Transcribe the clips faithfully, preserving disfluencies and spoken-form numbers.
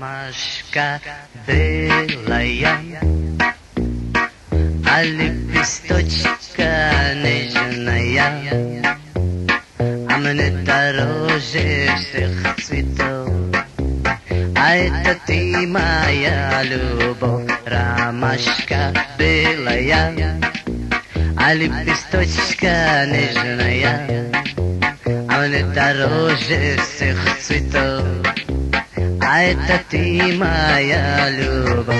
ромашка белая, а лепесточка нежная, а мне дороже всех цветов. А это ты, моя любовь, ромашка белая, а лепесточка нежная, а мне дороже всех цветов. А это ты, моя любовь.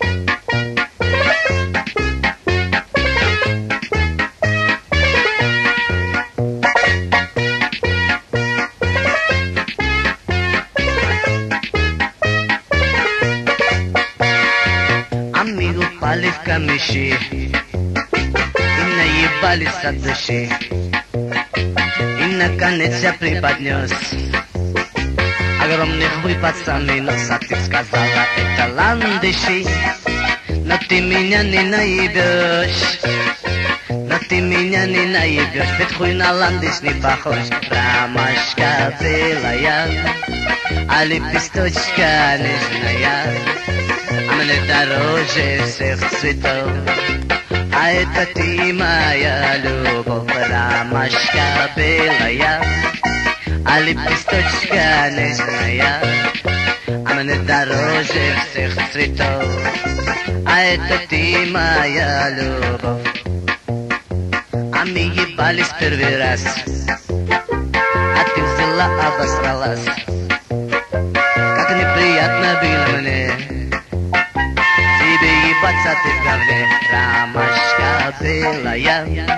Ами упали в камыши и наебались от души, и наконец я преподнес огромный хуй под самый нос, а ты сказала, это ландыши. Но ты меня не наебешь, но ты меня не наебешь, ведь хуй на ландыш не похож. Ромашка белая, а лепесточка нежная, а мне дороже всех цветов. А это ты, моя любовь, ромашка белая, а лепесточка нежная, а мне дороже всех цветов. А это ты, моя любовь. А мы ебались первый раз, а ты взяла, обосралась. Как неприятно было мне тебе ебаться, ты в говне. Ромашка белая,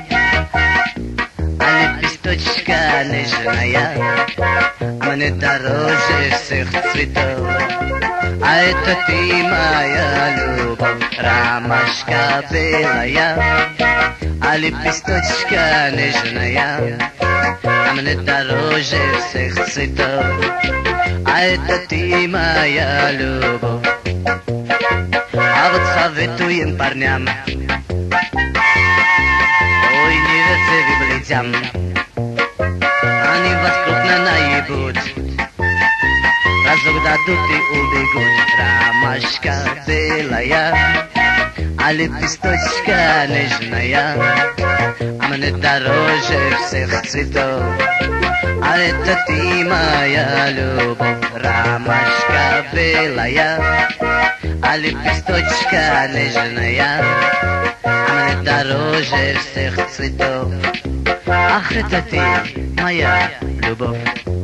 а лепесточка нежная, а мне дороже всех цветов. А это ты, моя любовь, ромашка белая, а лепесточка нежная, а мне дороже всех цветов. А это ты, моя любовь. А вот советуем парням, ой, не верьте библиотям, они вас крупно наебут, разок дадут и убегут. Ромашка белая, а лепесточка нежная, а мне дороже всех цветов. А это ты, моя любовь, ромашка белая, а лепесточка нежная, а мне дороже всех цветов. Ах, это ты, моя любовь.